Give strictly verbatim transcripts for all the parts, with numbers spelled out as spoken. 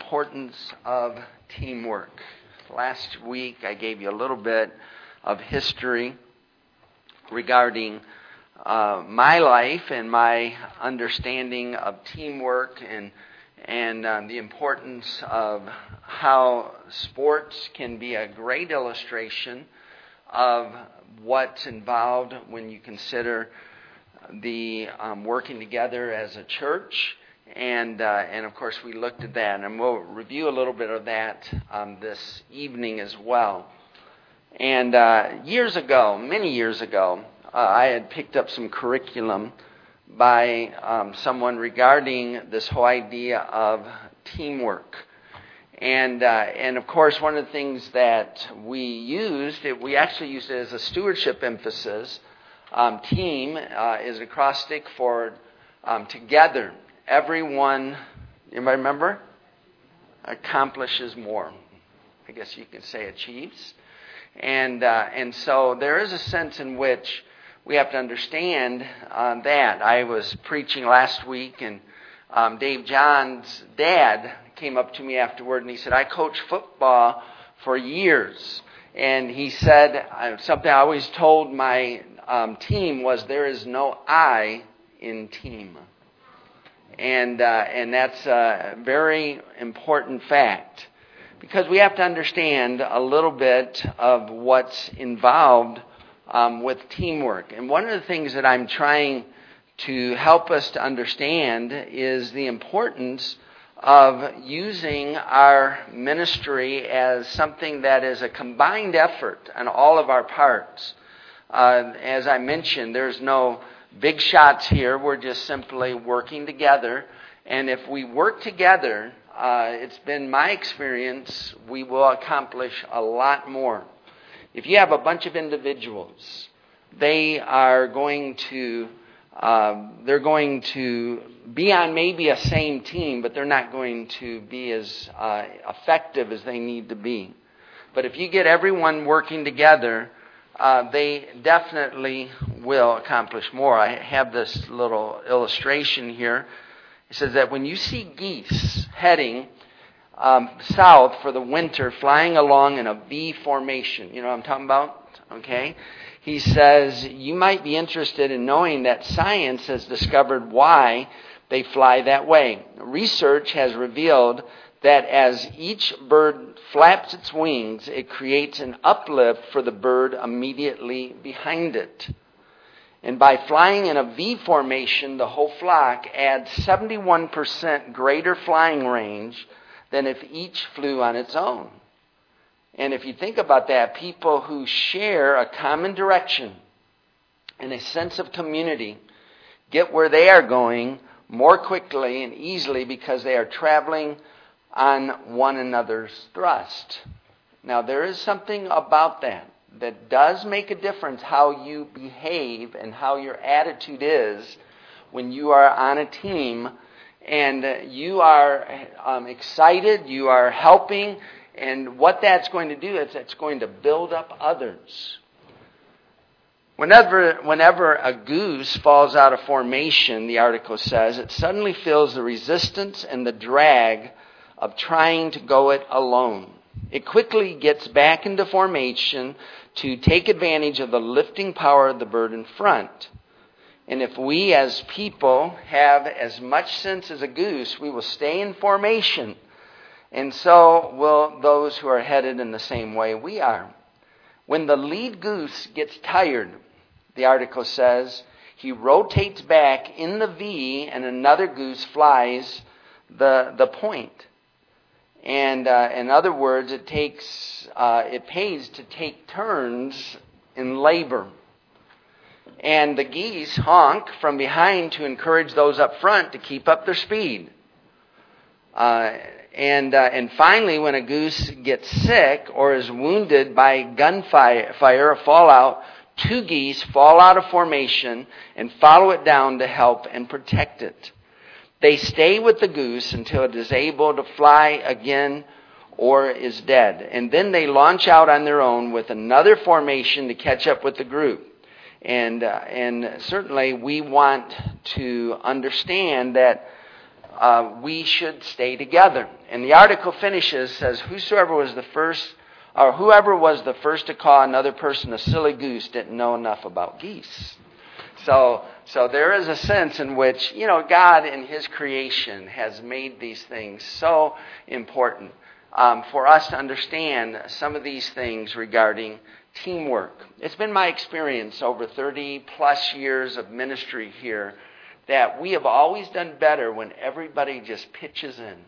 importance of teamwork. Last week I gave you a little bit of history regarding uh, my life and my understanding of teamwork and and um, the importance of how sports can be a great illustration of what's involved when you consider the um, working together as a church. And, uh, and of course, we looked at that, and we'll review a little bit of that um, this evening as well. And uh, years ago, many years ago, uh, I had picked up some curriculum by um, someone regarding this whole idea of teamwork. And, uh, and of course, one of the things that we used, it, we actually used it as a stewardship emphasis. Um, team uh, is an acrostic for um, together. Everyone, anybody remember? Accomplishes more. I guess you could say achieves. And uh, and so there is a sense in which we have to understand uh, that. I was preaching last week, and um, Dave John's dad came up to me afterward, and he said, I coached football for years. And he said, uh, something I always told my um, team was, there is no I in team. And uh, and that's a very important fact, because we have to understand a little bit of what's involved um, with teamwork. And one of the things that I'm trying to help us to understand is the importance of using our ministry as something that is a combined effort on all of our parts. Uh, as I mentioned, there's no big shots here. We're just simply working together. And if we work together, uh, it's been my experience, we will accomplish a lot more. If you have a bunch of individuals, they are going to uh, they're going to be on maybe a same team, but they're not going to be as uh, effective as they need to be. But if you get everyone working together, Uh, they definitely will accomplish more. I have this little illustration here. It says that when you see geese heading um, south for the winter, flying along in a V formation, you know what I'm talking about? Okay. He says you might be interested in knowing that science has discovered why they fly that way. Research has revealed that as each bird flaps its wings, it creates an uplift for the bird immediately behind it. And by flying in a V formation, the whole flock adds seventy-one percent greater flying range than if each flew on its own. And if you think about that, people who share a common direction and a sense of community get where they are going more quickly and easily because they are traveling on one another's thrust. Now, there is something about that that does make a difference how you behave and how your attitude is when you are on a team and you are um, excited, you are helping, and what that's going to do is it's going to build up others. Whenever, whenever a goose falls out of formation, the article says, it suddenly feels the resistance and the drag of trying to go it alone. It quickly gets back into formation to take advantage of the lifting power of the bird in front. And if we as people have as much sense as a goose, we will stay in formation. And so will those who are headed in the same way we are. When the lead goose gets tired, the article says, he rotates back in the V and another goose flies the, the point. And uh, in other words, it takes uh, it pays to take turns in labor. And the geese honk from behind to encourage those up front to keep up their speed. Uh, and uh, and finally, when a goose gets sick or is wounded by gunfire fire or fallout, two geese fall out of formation and follow it down to help and protect it. They stay with the goose until it is able to fly again or is dead. And then they launch out on their own with another formation to catch up with the group. And uh, and certainly we want to understand that uh, we should stay together. And the article finishes, says, whosoever was the first, or whoever was the first to call another person a silly goose didn't know enough about geese. So, so there is a sense in which, you know, God in His creation has made these things so important um, for us to understand some of these things regarding teamwork. It's been my experience over thirty plus years of ministry here that we have always done better when everybody just pitches in,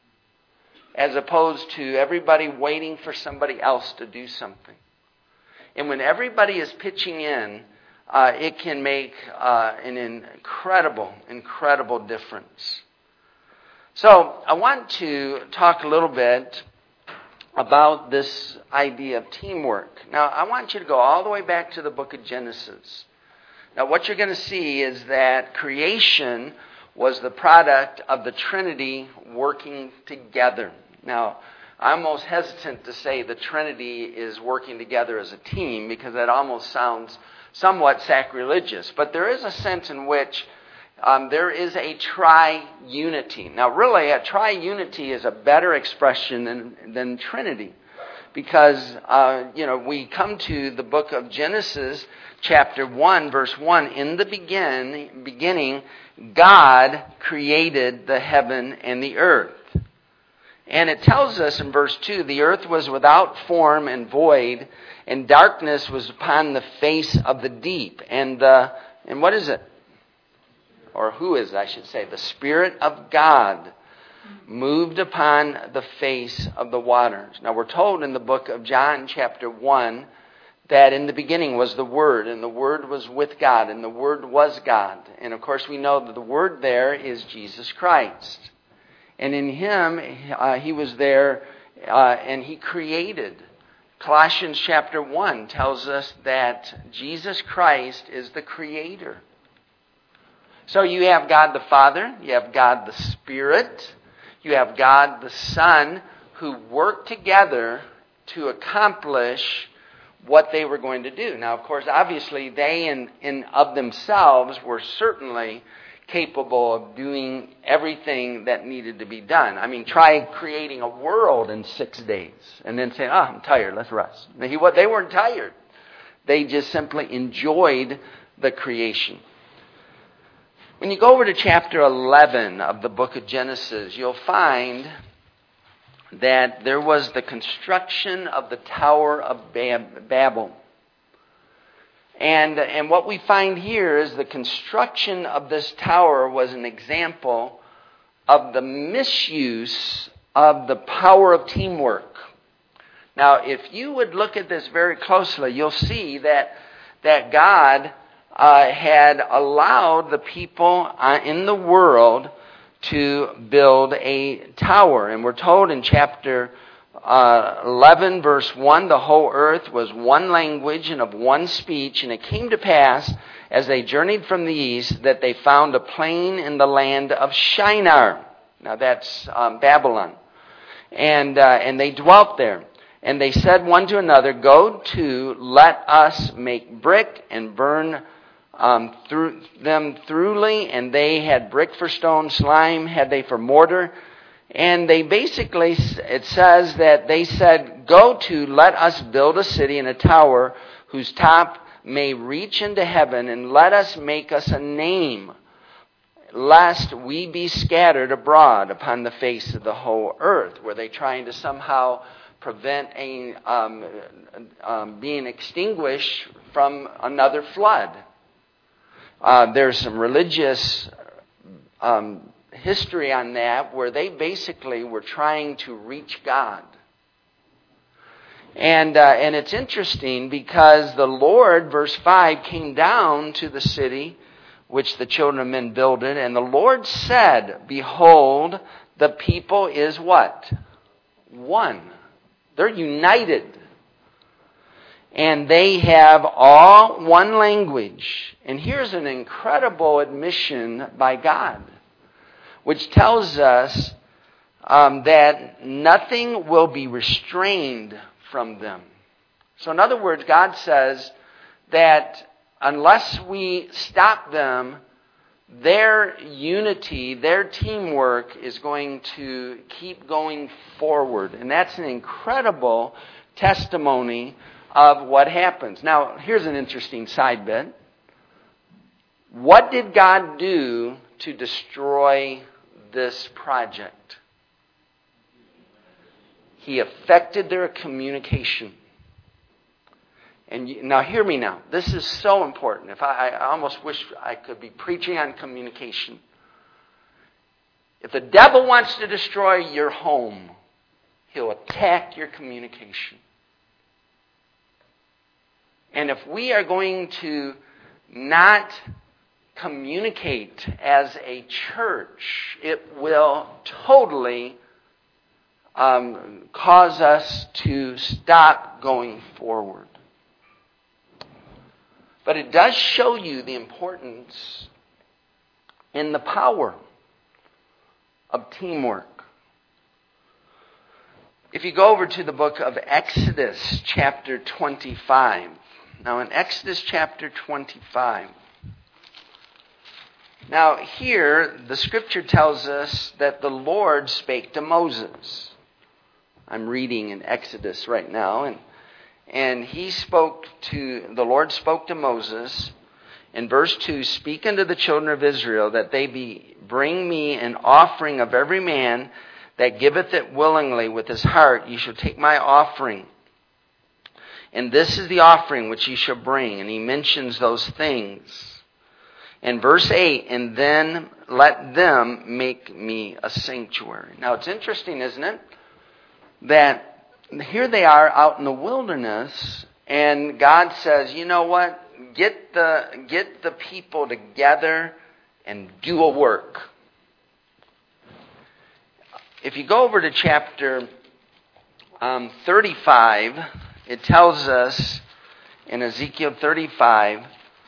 as opposed to everybody waiting for somebody else to do something. And when everybody is pitching in, Uh, it can make uh, an incredible, incredible difference. So I want to talk a little bit about this idea of teamwork. Now, I want you to go all the way back to the book of Genesis. Now, what you're going to see is that creation was the product of the Trinity working together. Now, I'm almost hesitant to say the Trinity is working together as a team because that almost sounds somewhat sacrilegious. But there is a sense in which um, there is a tri-unity. Now, really, a tri-unity is a better expression than, than Trinity. Because, uh, you know, we come to the book of Genesis, chapter one, verse one. In the begin, beginning, God created the heaven and the earth. And it tells us in verse two, the earth was without form and void, and darkness was upon the face of the deep. And uh, and what is it? Or who is it, I should say? The Spirit of God moved upon the face of the waters. Now we're told in the book of John chapter one that in the beginning was the Word, and the Word was with God, and the Word was God. And of course we know that the Word there is Jesus Christ. And in Him, uh, He was there uh, and He created. Colossians chapter one tells us that Jesus Christ is the Creator. So you have God the Father, you have God the Spirit, you have God the Son, who worked together to accomplish what they were going to do. Now, of course, obviously, they in, in of themselves were certainly capable of doing everything that needed to be done. I mean, try creating a world in six days and then saying, oh, I'm tired, let's rest. Now, he, what, they weren't tired. They just simply enjoyed the creation. When you go over to chapter eleven of the book of Genesis, you'll find that there was the construction of the Tower of Babel. And, and what we find here is the construction of this tower was an example of the misuse of the power of teamwork. Now, if you would look at this very closely, you'll see that, that God uh, had allowed the people uh, in the world to build a tower. And we're told in chapter Uh, eleven verse one, the whole earth was one language and of one speech, and it came to pass as they journeyed from the east that they found a plain in the land of Shinar. Now that's um, Babylon. And uh, and they dwelt there. And they said one to another, go to, let us make brick and burn um, through them thoroughly. And they had brick for stone, slime had they for mortar. And they basically, it says that they said, go to, let us build a city and a tower whose top may reach into heaven, and let us make us a name, lest we be scattered abroad upon the face of the whole earth. Were they trying to somehow prevent a, um, um, being extinguished from another flood? Uh, there's some religious um history on that where they basically were trying to reach God. And uh, and it's interesting because the Lord, verse five, came down to the city which the children of men builded, and the Lord said, behold, the people is what? One. They're united. And they have all one language. And here's an incredible admission by God, which tells us um, that nothing will be restrained from them. So in other words, God says that unless we stop them their unity, their teamwork is going to keep going forward. And that's an incredible testimony of what happens. Now, here's an interesting side bit. What did God do to destroy this project? He affected their communication. And you, now hear me now. This is so important. If I, I almost wish I could be preaching on communication. If the devil wants to destroy your home, he'll attack your communication. And if we are going to not communicate as a church, it will totally um, cause us to stop going forward. But it does show you the importance and the power of teamwork. If you go over to the book of Exodus chapter twenty-five. Now in Exodus chapter twenty-five. Now here the scripture tells us that the Lord spake to Moses. I'm reading in Exodus right now, and And he spoke to, the Lord spoke to Moses in verse two, speak unto the children of Israel that they be, bring me an offering of every man that giveth it willingly with his heart. Ye shall take my offering. And this is the offering which ye shall bring. And he mentions those things. In verse eight, and then let them make me a sanctuary. Now it's interesting, isn't it? That here they are out in the wilderness, and God says, you know what? Get the get the people together and do a work. If you go over to chapter um, thirty-five, it tells us in Ezekiel thirty-five,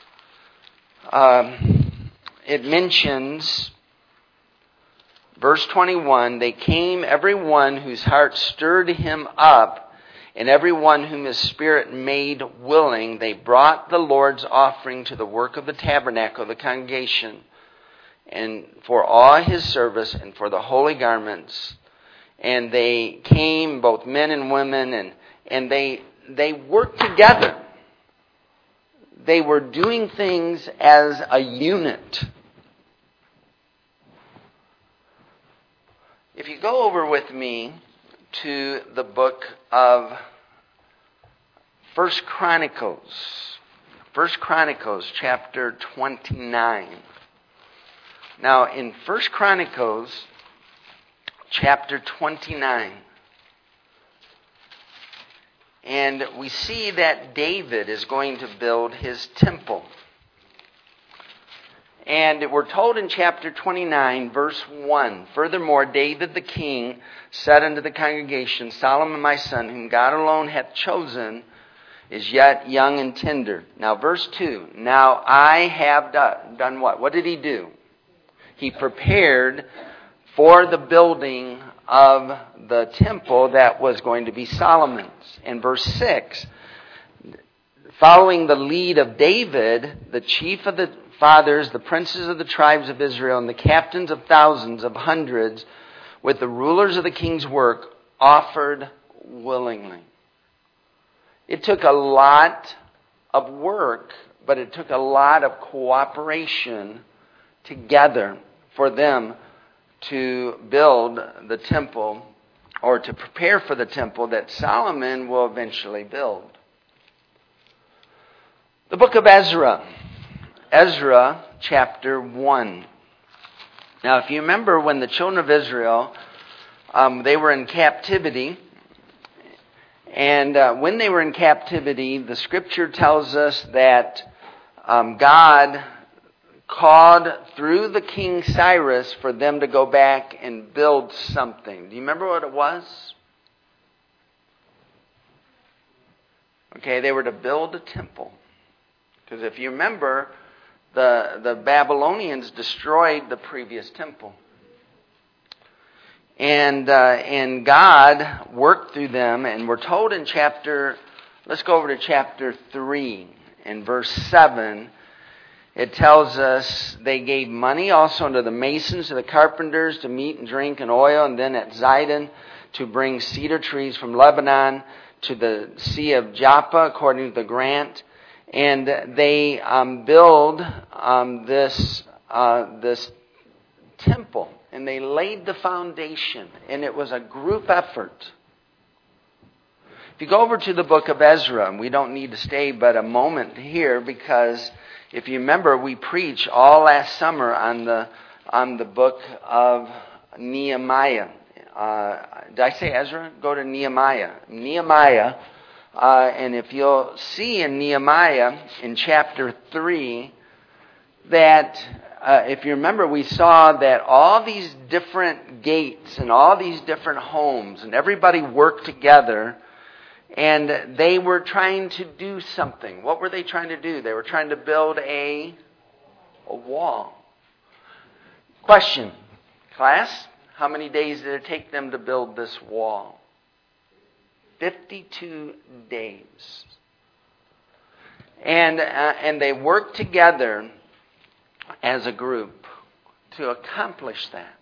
um, it mentions verse twenty-one, they came, every one whose heart stirred him up, and every one whom his spirit made willing. They brought the Lord's offering to the work of the tabernacle of the congregation, and for all his service, and for the holy garments. And they came, both men and women, and, and they they worked together. They were doing things as a unit. If you go over with me to the book of First Chronicles, First Chronicles chapter twenty-nine. Now in First Chronicles chapter twenty-nine, and we see that David is going to build his temple. And we're told in chapter twenty-nine, verse one, furthermore, David the king said unto the congregation, Solomon my son, whom God alone hath chosen, is yet young and tender. Now verse two, now I have done, done what? What did he do? He prepared for the building of the temple that was going to be Solomon's. And verse six, following the lead of David, the chief of the fathers, the princes of the tribes of Israel, and the captains of thousands, of hundreds, with the rulers of the king's work, offered willingly. It took a lot of work, but it took a lot of cooperation together for them to build the temple, or to prepare for the temple that Solomon will eventually build. The book of Ezra. Ezra chapter one. Now, if you remember when the children of Israel, um, they were in captivity. And uh, when they were in captivity, the scripture tells us that um, God called through the king Cyrus for them to go back and build something. Do you remember what it was? Okay, they were to build a temple. Because if you remember, the, the Babylonians destroyed the previous temple. And uh, and God worked through them, and we're told in chapter, let's go over to chapter three, in verse seven, it tells us they gave money also unto the masons, to the carpenters, to meat and drink and oil, and then at Zidon to bring cedar trees from Lebanon to the Sea of Joppa, according to the grant. And they um, build um, this uh, this temple, and they laid the foundation, and it was a group effort. If you go over to the book of Ezra, and we don't need to stay but a moment here, because if you remember, we preached all last summer on the on the book of Nehemiah. Uh, did I say Ezra? Go to Nehemiah. Nehemiah, uh, and if you'll see in Nehemiah in chapter three, that uh, if you remember, we saw that all these different gates and all these different homes, and everybody worked together, and they were trying to do something. What were they trying to do? They were trying to build a, a wall. Question, class? How many days did it take them to build this wall? fifty-two days. And, uh, and they worked together as a group to accomplish that.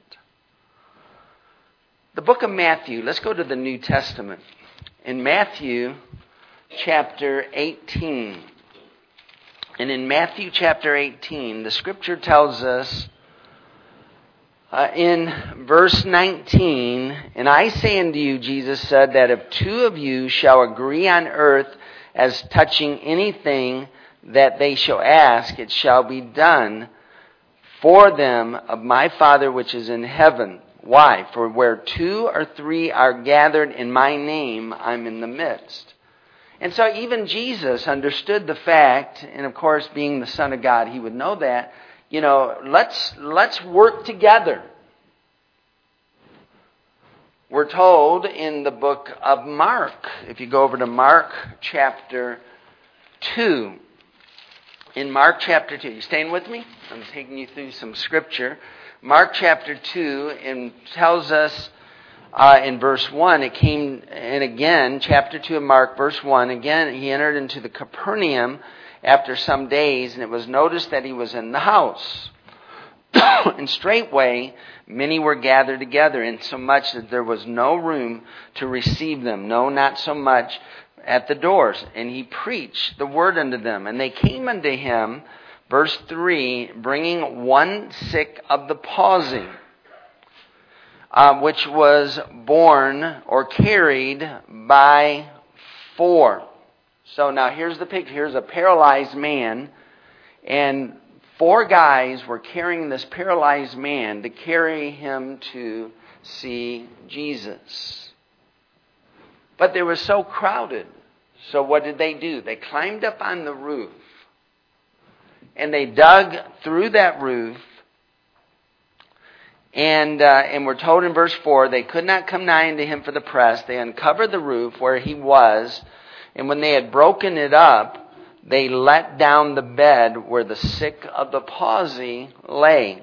The book of Matthew, let's go to the New Testament. In Matthew chapter eighteen, and in Matthew chapter eighteen, the scripture tells us uh, in verse nineteen, and I say unto you, Jesus said, that if two of you shall agree on earth as touching anything that they shall ask, it shall be done for them of my Father which is in heaven. Why? For where two or three are gathered in my name, I'm in the midst. And so even Jesus understood the fact, and of course being the Son of God, he would know that, you know, let's let's work together. We're told in the book of Mark, if you go over to Mark chapter two, in Mark chapter two, you staying with me? I'm taking you through some scripture. Mark chapter two and tells us uh, in verse one, it came, and again, chapter two of Mark, verse one, again, he entered into the Capernaum after some days, and it was noticed that he was in the house. And straightway, many were gathered together, insomuch that there was no room to receive them, no, not so much at the doors. And he preached the word unto them, and they came unto him, verse three, bringing one sick of the palsy, uh, which was borne or carried by four. So now here's the picture. Here's a paralyzed man, and four guys were carrying this paralyzed man to carry him to see Jesus. But they were so crowded. So what did they do? They climbed up on the roof, and they dug through that roof, and uh, and we're told in verse four, they could not come nigh unto him for the press. They uncovered the roof where he was, and when they had broken it up, they let down the bed where the sick of the palsy lay.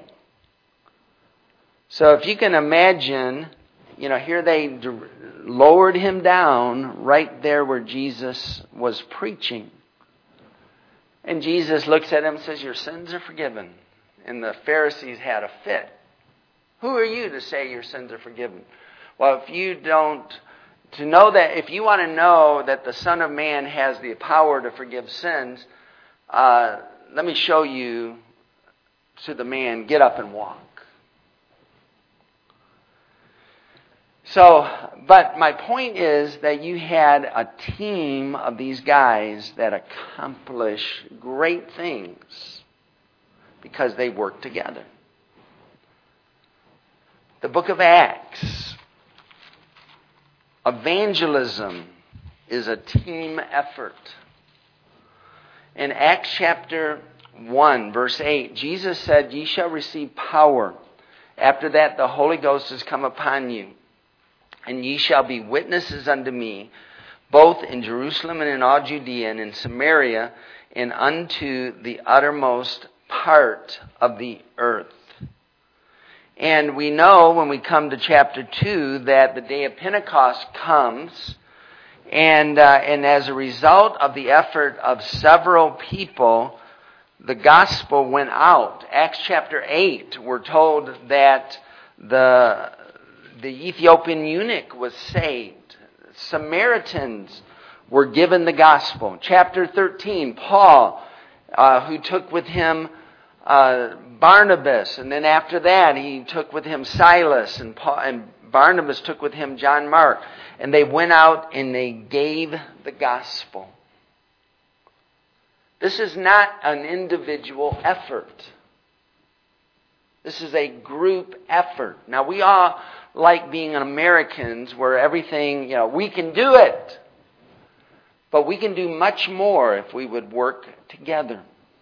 So if you can imagine, you know, here they d- lowered him down right there where Jesus was preaching. And Jesus looks at him and says, your sins are forgiven. And the Pharisees had a fit. Who are you to say your sins are forgiven? Well, if you don't, to know that, if you want to know that the Son of Man has the power to forgive sins, uh, let me show you to the man, get up and walk. So, but my point is that you had a team of these guys that accomplish great things because they worked together. The book of Acts. Evangelism is a team effort. In Acts chapter one, verse eight, Jesus said, ye shall receive power. After that, the Holy Ghost has come upon you. And ye shall be witnesses unto me, both in Jerusalem and in all Judea and in Samaria, and unto the uttermost part of the earth. And we know when we come to chapter two that the day of Pentecost comes, and uh, and as a result of the effort of several people, the gospel went out. Acts chapter eight, we're told that the, the Ethiopian eunuch was saved. Samaritans were given the gospel. Chapter thirteen, Paul, uh, who took with him uh, Barnabas, and then after that he took with him Silas, and, Paul, and Barnabas took with him John Mark. And they went out and they gave the gospel. This is not an individual effort. This is a group effort. Now, we all like being Americans where everything, you know, we can do it. But we can do much more if we would work together.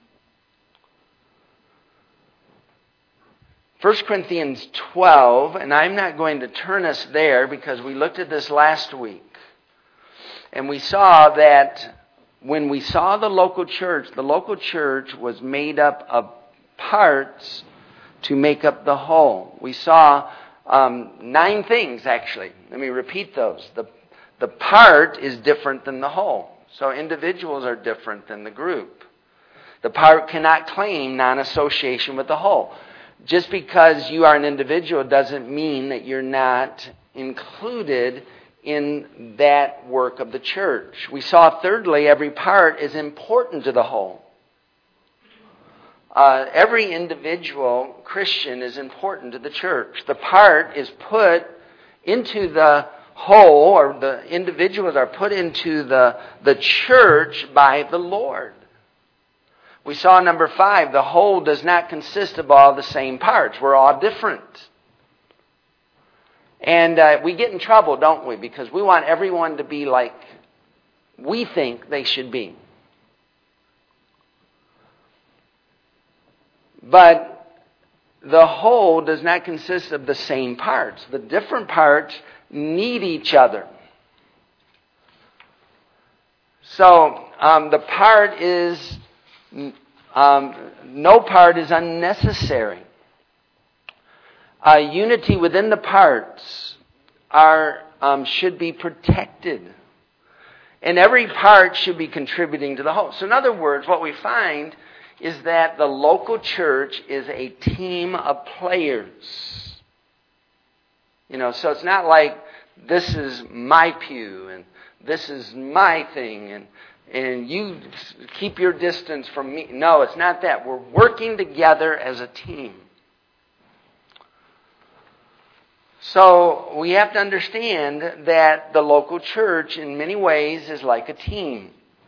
First Corinthians twelve, and I'm not going to turn us there because we looked at this last week. And we saw that when we saw the local church, the local church was made up of parts to make up the whole. We saw um, nine things, actually. Let me repeat those. The, the part is different than the whole. So individuals are different than the group. The part cannot claim non-association with the whole. Just because you are an individual doesn't mean that you're not included in that work of the church. We saw, thirdly, every part is important to the whole. Uh, every individual Christian is important to the church. The part is put into the whole, or the individuals are put into the, the church by the Lord. We saw number five, the whole does not consist of all the same parts. We're all different. And uh, we get in trouble, don't we? Because we want everyone to be like we think they should be. But the whole does not consist of the same parts. The different parts need each other. So um, the part is, um, no part is unnecessary. Uh, unity within the parts are um, should be protected. And every part should be contributing to the whole. So in other words, what we find is that the local church is a team of players. You know, so it's not like this is my pew and this is my thing and and you keep your distance from me. No, it's not that. We're working together as a team. So we have to understand that the local church in many ways is like a team.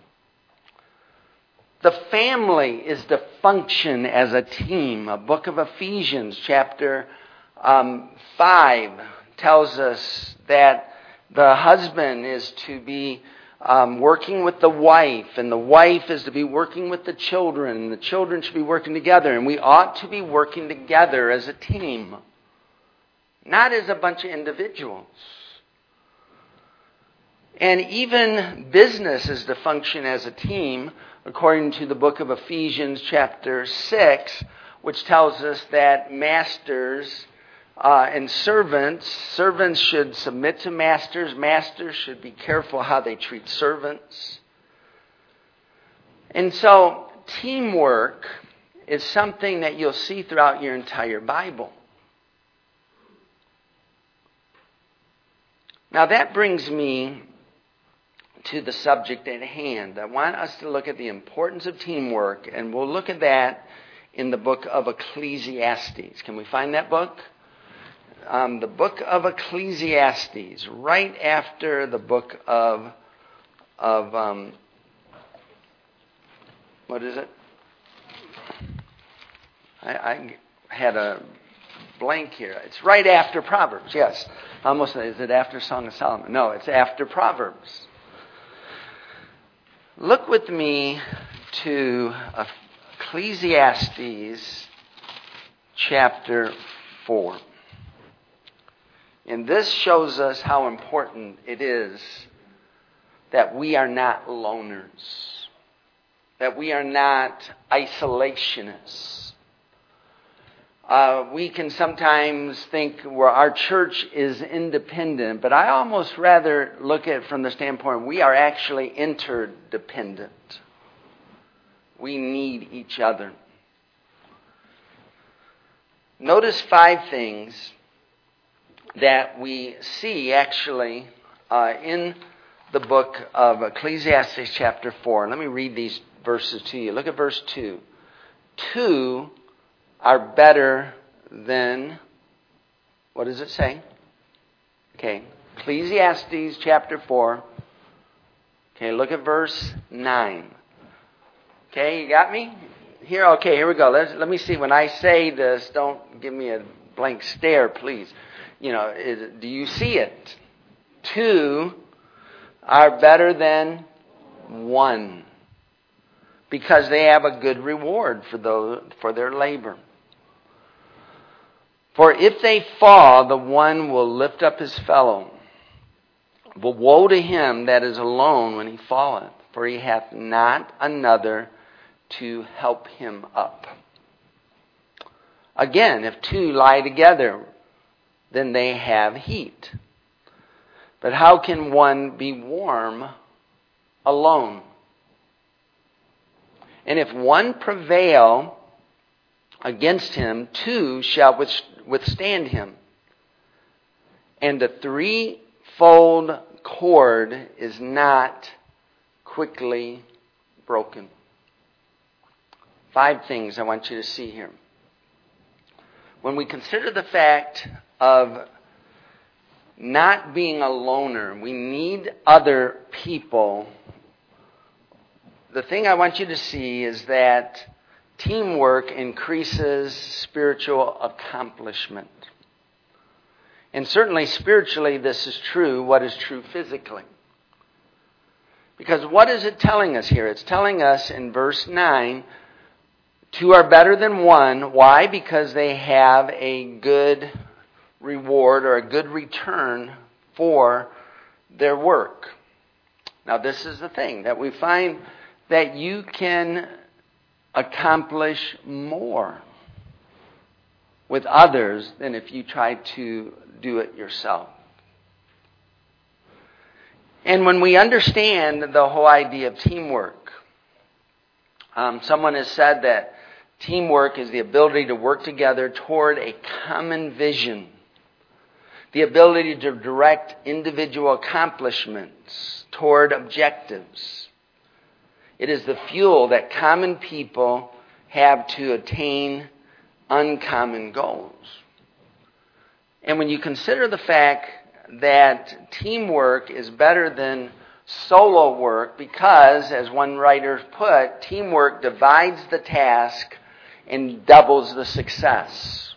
The family is to function as a team. A book of Ephesians chapter um, five tells us that the husband is to be um, working with the wife, and the wife is to be working with the children, and the children should be working together, and we ought to be working together as a team. Not as a bunch of individuals. And even business is to function as a team, according to the book of Ephesians chapter six, which tells us that masters uh, and servants, servants should submit to masters, masters should be careful how they treat servants. And so teamwork is something that you'll see throughout your entire Bible. Now that brings me to the subject at hand. I want us to look at the importance of teamwork, and we'll look at that in the book of Ecclesiastes. Can we find that book? Um, the book of Ecclesiastes, right after the book of, of um, what is it? I, I had a blank here. It's right after Proverbs, yes. Almost, is it after Song of Solomon? No, it's after Proverbs. Look with me to Ecclesiastes chapter four. And this shows us how important it is that we are not loners, that we are not isolationists. Uh, we can sometimes think where our church is independent, but I almost rather look at it from the standpoint we are actually interdependent. We need each other. Notice five things that we see actually uh, in the book of Ecclesiastes chapter four. Let me read these verses to you. Look at verse two. Two are better than, what does it say? Okay, Ecclesiastes chapter four. Okay, look at verse nine. Okay, you got me? Here, okay, here we go. Let's, let me see. When I say this, don't give me a blank stare, please. You know, is, do you see it? Two are better than one because they have a good reward for those, for their labor. For if they fall, the one will lift up his fellow. But woe to him that is alone when he falleth, for he hath not another to help him up. Again, if two lie together, then they have heat. But how can one be warm alone? And if one prevail against him, two shall withstand him. And the threefold cord is not quickly broken. Five things I want you to see here. When we consider the fact of not being a loner, we need other people. The thing I want you to see is that teamwork increases spiritual accomplishment. And certainly spiritually this is true. What is true physically? Because what is it telling us here? It's telling us in verse nine, two are better than one. Why? Because they have a good reward or a good return for their work. Now this is the thing, that we find that you can accomplish more with others than if you try to do it yourself. And when we understand the whole idea of teamwork, um, someone has said that teamwork is the ability to work together toward a common vision, the ability to direct individual accomplishments toward objectives. It is the fuel that common people have to attain uncommon goals. And when you consider the fact that teamwork is better than solo work because, as one writer put, teamwork divides the task and doubles the success.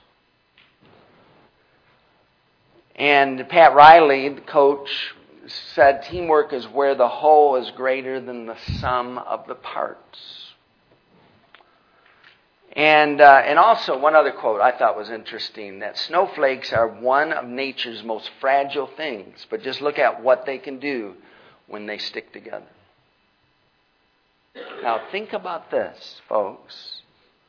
And Pat Riley, the coach, said teamwork is where the whole is greater than the sum of the parts. And uh, and also one other quote I thought was interesting, that snowflakes are one of nature's most fragile things, but just look at what they can do when they stick together. Now think about this, folks.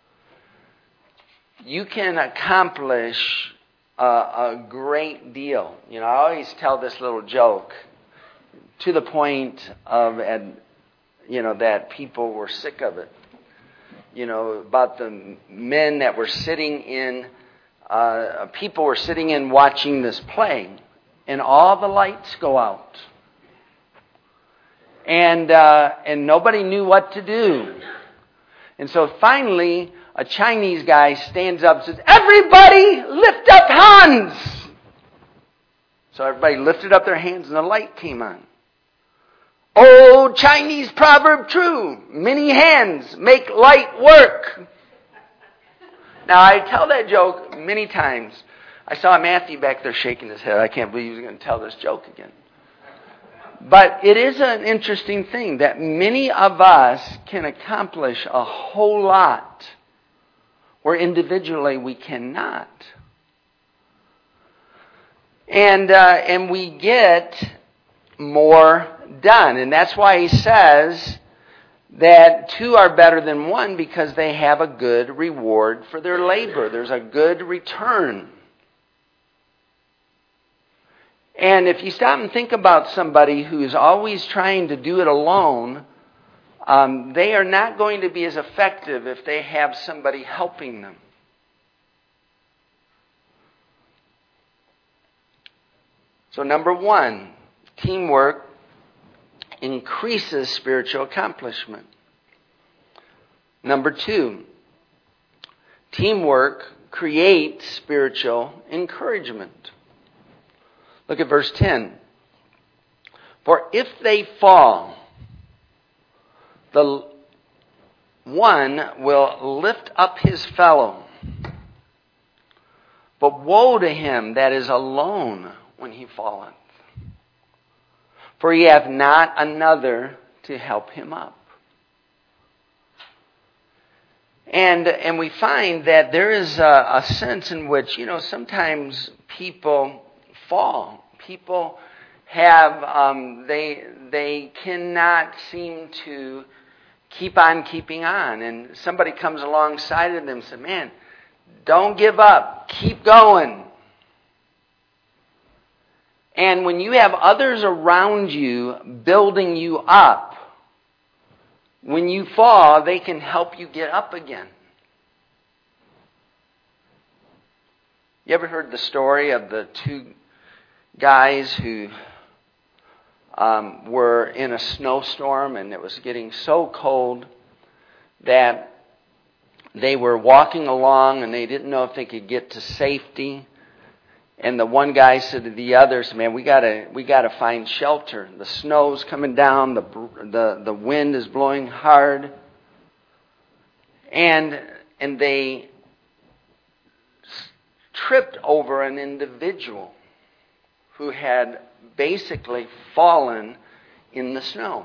You can accomplish a, a great deal. You know, I always tell this little joke to the point of, you know, that people were sick of it. You know, about the men that were sitting in, uh, people were sitting in watching this play, and all the lights go out. And uh, and nobody knew what to do. And so finally, a Chinese guy stands up and says, "Everybody lift up hands!" So everybody lifted up their hands and the light came on. Old Chinese proverb true, many hands make light work. Now I tell that joke many times. I saw Matthew back there shaking his head. I can't believe he's going to tell this joke again. But it is an interesting thing that many of us can accomplish a whole lot where individually we cannot. And uh, and we get more done. And that's why he says that two are better than one, because they have a good reward for their labor. There's a good return. And if you stop and think about somebody who's always trying to do it alone, um, they are not going to be as effective if they have somebody helping them. So number one, teamwork increases spiritual accomplishment. Number two, teamwork creates spiritual encouragement. Look at verse ten. For if they fall, the one will lift up his fellow. But woe to him that is alone when he falleth. For he hath not another to help him up. And and we find that there is a, a sense in which, you know, sometimes people fall. People have, um, they they cannot seem to keep on keeping on. And somebody comes alongside of them and says, man, don't give up. Keep going. And when you have others around you building you up, when you fall, they can help you get up again. You ever heard the story of the two guys who um, were in a snowstorm and it was getting so cold that they were walking along and they didn't know if they could get to safety? And the one guy said to the others, man, we gotta, we gotta find shelter. The snow's coming down, the, the, the wind is blowing hard. And, and they tripped over an individual who had basically fallen in the snow.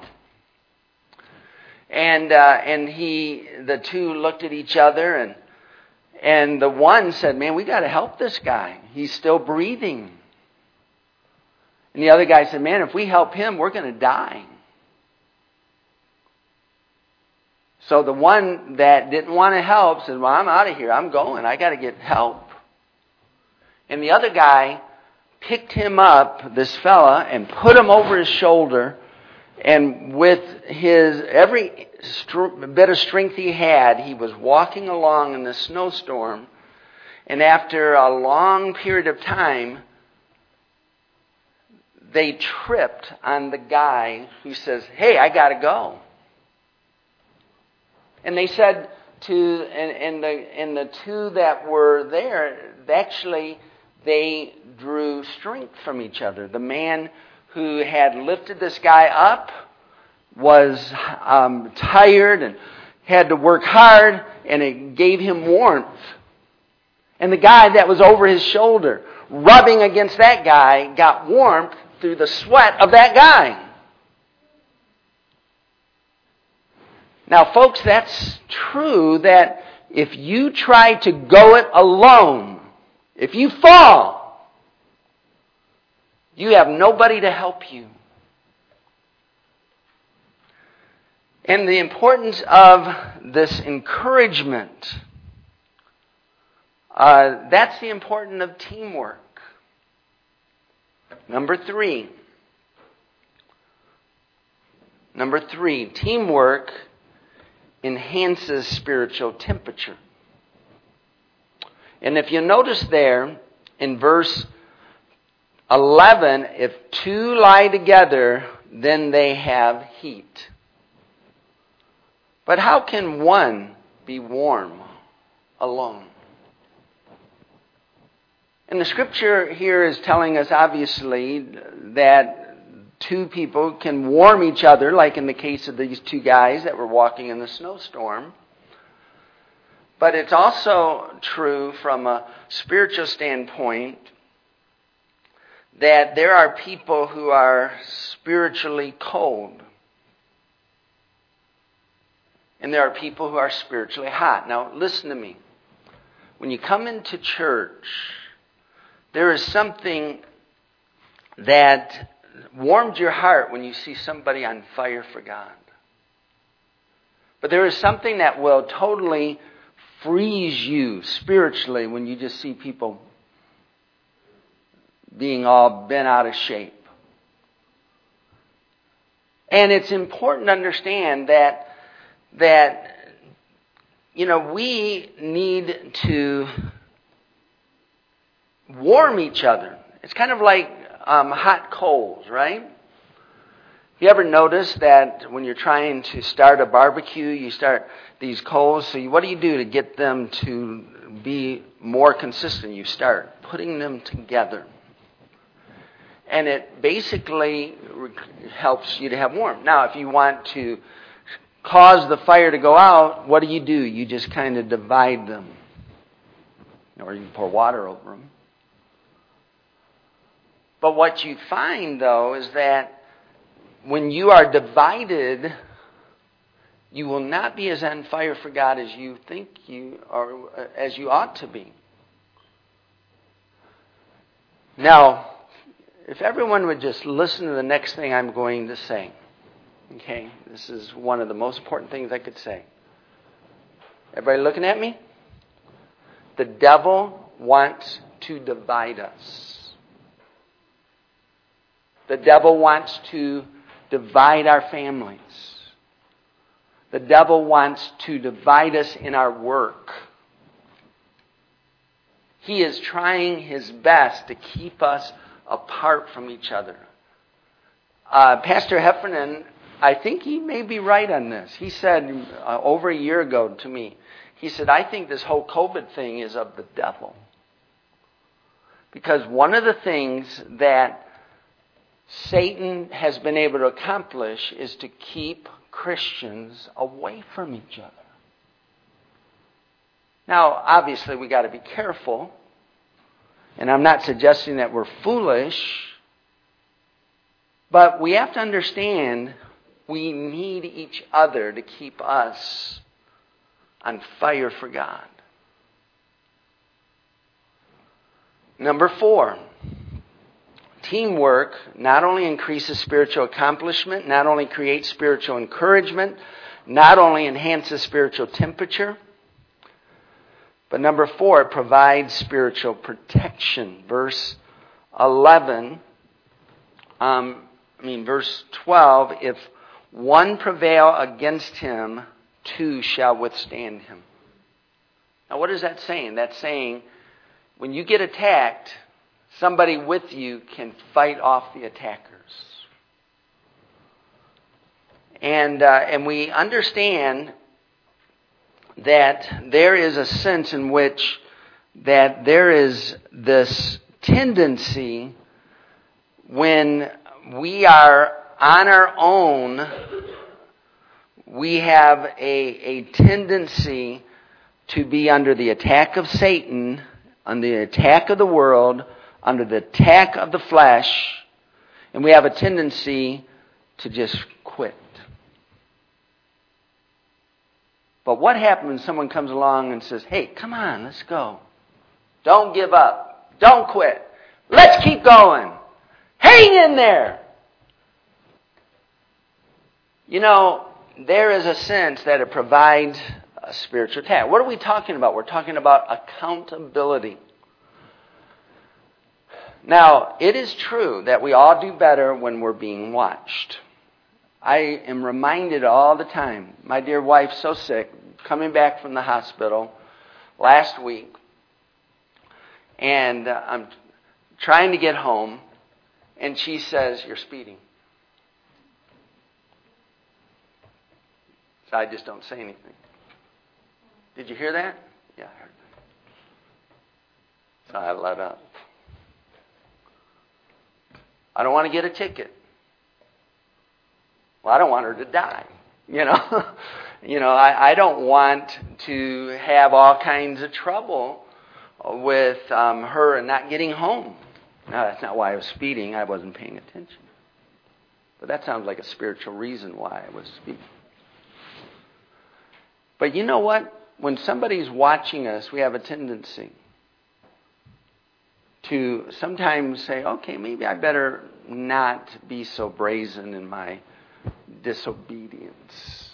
And, uh, and he, the two looked at each other and, And the one said, man, we got to help this guy. He's still breathing. And the other guy said, man, if we help him, we're going to die. So the one that didn't want to help said, well, I'm out of here. I'm going. I got to get help. And the other guy picked him up, this fella, and put him over his shoulder. And with his every bit of strength he had, he was walking along in the snowstorm. And after a long period of time, they tripped on the guy who says, hey, I got to go. And they said to, and, and, the, and the two that were there, actually, they drew strength from each other. The man who had lifted this guy up was um, tired and had to work hard, and it gave him warmth. And the guy that was over his shoulder, rubbing against that guy, got warmth through the sweat of that guy. Now, folks, that's true that if you try to go it alone, if you fall, you have nobody to help you. And the importance of this encouragement, uh, that's the importance of teamwork. Number three. Number three, teamwork enhances spiritual temperature. And if you notice there, in verse eleven, if two lie together, then they have heat. But how can one be warm alone? And the scripture here is telling us, obviously, that two people can warm each other, like in the case of these two guys that were walking in the snowstorm. But it's also true from a spiritual standpoint that there are people who are spiritually cold. And there are people who are spiritually hot. Now, listen to me. When you come into church, there is something that warms your heart when you see somebody on fire for God. But there is something that will totally freeze you spiritually when you just see people being all bent out of shape. And it's important to understand that, that, you know, we need to warm each other. It's kind of like um, hot coals, right? You ever notice that when you're trying to start a barbecue, you start these coals, so you, what do you do to get them to be more consistent? You start putting them together. And it basically helps you to have warmth. Now, if you want to cause the fire to go out, what do you do? You just kind of divide them. Or you can pour water over them. But what you find, though, is that when you are divided, you will not be as on fire for God as you think you are, as you ought to be. Now, if everyone would just listen to the next thing I'm going to say. Okay, this is one of the most important things I could say. Everybody looking at me? The devil wants to divide us. The devil wants to divide our families. The devil wants to divide us in our work. He is trying his best to keep us apart from each other. Uh, Pastor Heffernan, I think he may be right on this. He said uh, over a year ago to me, he said, I think this whole COVID thing is of the devil. Because one of the things that Satan has been able to accomplish is to keep Christians away from each other. Now, obviously, we got to be careful. And I'm not suggesting that we're foolish. But we have to understand we need each other to keep us on fire for God. Number four. Teamwork not only increases spiritual accomplishment, not only creates spiritual encouragement, not only enhances spiritual temperature, but number four, it provides spiritual protection. Verse eleven, um, I mean verse twelve, if one prevail against him, two shall withstand him. Now what is that saying? That's saying when you get attacked, somebody with you can fight off the attackers. And uh, and we understand that there is a sense in which that there is this tendency when we are on our own, we have a, a tendency to be under the attack of Satan, under the attack of the world, under the attack of the flesh, and we have a tendency to just quit. But what happens when someone comes along and says, hey, come on, let's go. Don't give up. Don't quit. Let's keep going. Hang in there. You know, there is a sense that it provides a spiritual attack. What are we talking about? We're talking about accountability. Now, it is true that we all do better when we're being watched. I am reminded all the time, my dear wife's so sick, coming back from the hospital last week, and uh, I'm trying to get home, and she says, you're speeding. So I just don't say anything. Did you hear that? Yeah, I heard that. So I let up. I don't want to get a ticket. Well, I don't want her to die. You know, you know, I, I don't want to have all kinds of trouble with um, her and not getting home. Now, that's not why I was speeding. I wasn't paying attention. But that sounds like a spiritual reason why I was speeding. But you know what? When somebody's watching us, we have a tendency to sometimes say, okay, maybe I better not be so brazen in my disobedience.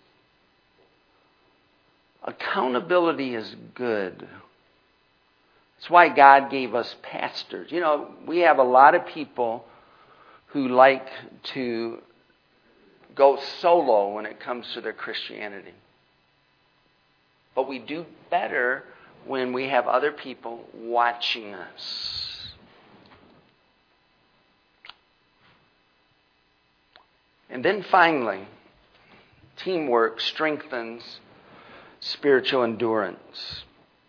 Accountability is good. That's why God gave us pastors. You know, we have a lot of people who like to go solo when it comes to their Christianity. But we do better when we have other people watching us. And then finally, teamwork strengthens spiritual endurance.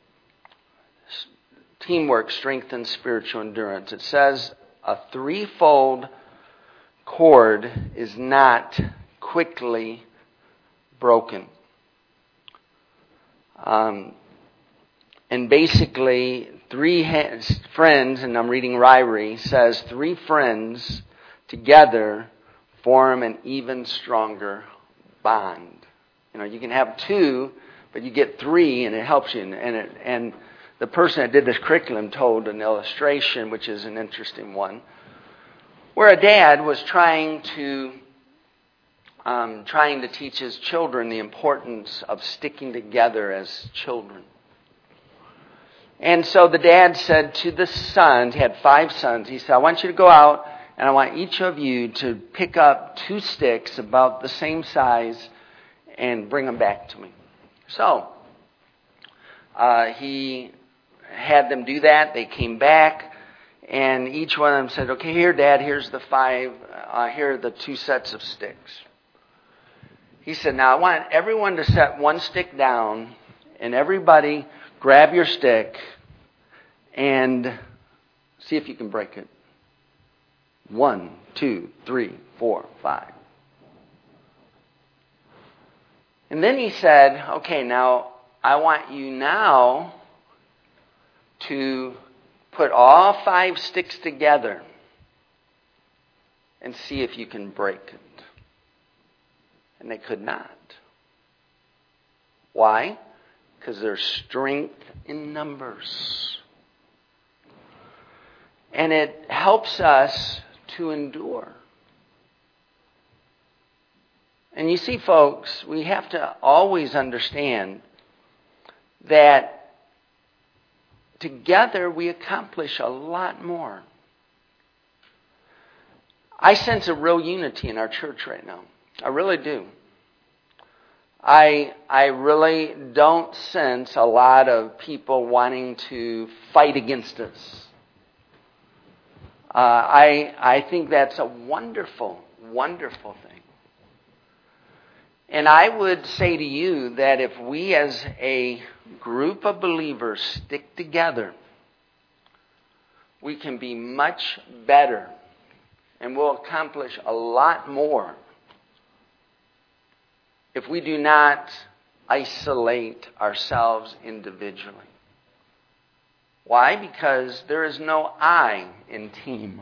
Teamwork strengthens spiritual endurance. It says a threefold cord is not quickly broken. Um, and basically, three ha- friends, and I'm reading Ryrie, says three friends together form an even stronger bond. You know, you can have two, but you get three, and it helps you. And it, and the person that did this curriculum told an illustration, which is an interesting one, where a dad was trying to um, trying to teach his children the importance of sticking together as children. And so the dad said to the sons, he had five sons, he said, I want you to go out and I want each of you to pick up two sticks about the same size and bring them back to me. So uh, he had them do that. They came back. And each one of them said, okay, here, Dad, here's the five, uh, here are the two sets of sticks. He said, now I want everyone to set one stick down, and everybody grab your stick and see if you can break it. One, two, three, four, five. And then he said, okay, now I want you now to put all five sticks together and see if you can break it. And they could not. Why? Because there's strength in numbers. And it helps us to endure. And you see, folks, we have to always understand that together we accomplish a lot more. I sense a real unity in our church right now. I really do. I I really don't sense a lot of people wanting to fight against us. Uh, I I think that's a wonderful, wonderful thing. And I would say to you that if we as a group of believers stick together, we can be much better and we'll accomplish a lot more if we do not isolate ourselves individually. Why? Because there is no I in team.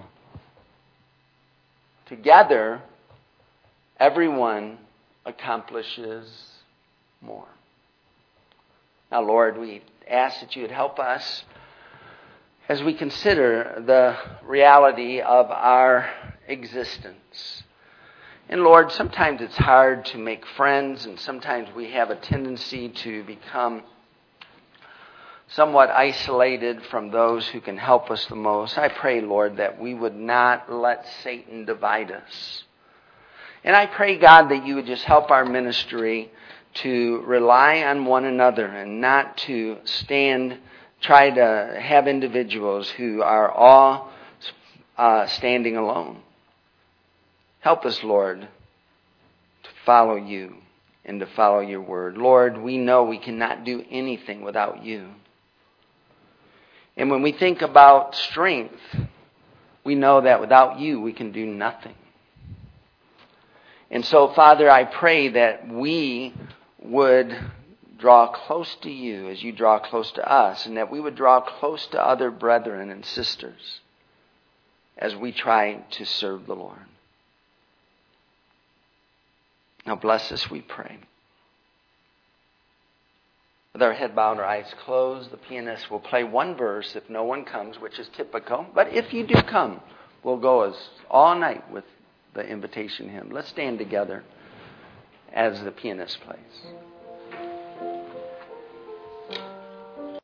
Together, everyone accomplishes more. Now, Lord, we ask that you would help us as we consider the reality of our existence. And Lord, sometimes it's hard to make friends, and sometimes we have a tendency to become somewhat isolated from those who can help us the most. I pray, Lord, that we would not let Satan divide us. And I pray, God, that you would just help our ministry to rely on one another and not to stand, try to have individuals who are all uh, standing alone. Help us, Lord, to follow you and to follow your word. Lord, we know we cannot do anything without you. And when we think about strength, we know that without you we can do nothing. And so, Father, I pray that we would draw close to you as you draw close to us, and that we would draw close to other brethren and sisters as we try to serve the Lord. Now bless us, we pray. With our head bowed and our eyes closed, the pianist will play one verse if no one comes, which is typical. But if you do come, we'll go as all night with the invitation hymn. Let's stand together as the pianist plays.